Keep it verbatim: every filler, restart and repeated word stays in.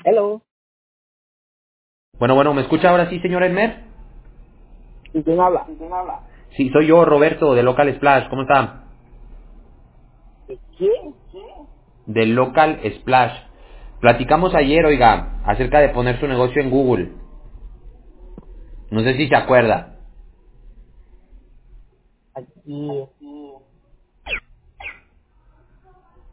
Hello. Bueno, bueno, ¿me escucha ahora sí, señor Edmer? ¿Y quién habla? Sí, soy yo, Roberto, de Local Splash. ¿Cómo está? ¿De quién? De Local Splash. Platicamos ayer, oiga, acerca de poner su negocio en Google. No sé si se acuerda. Aquí.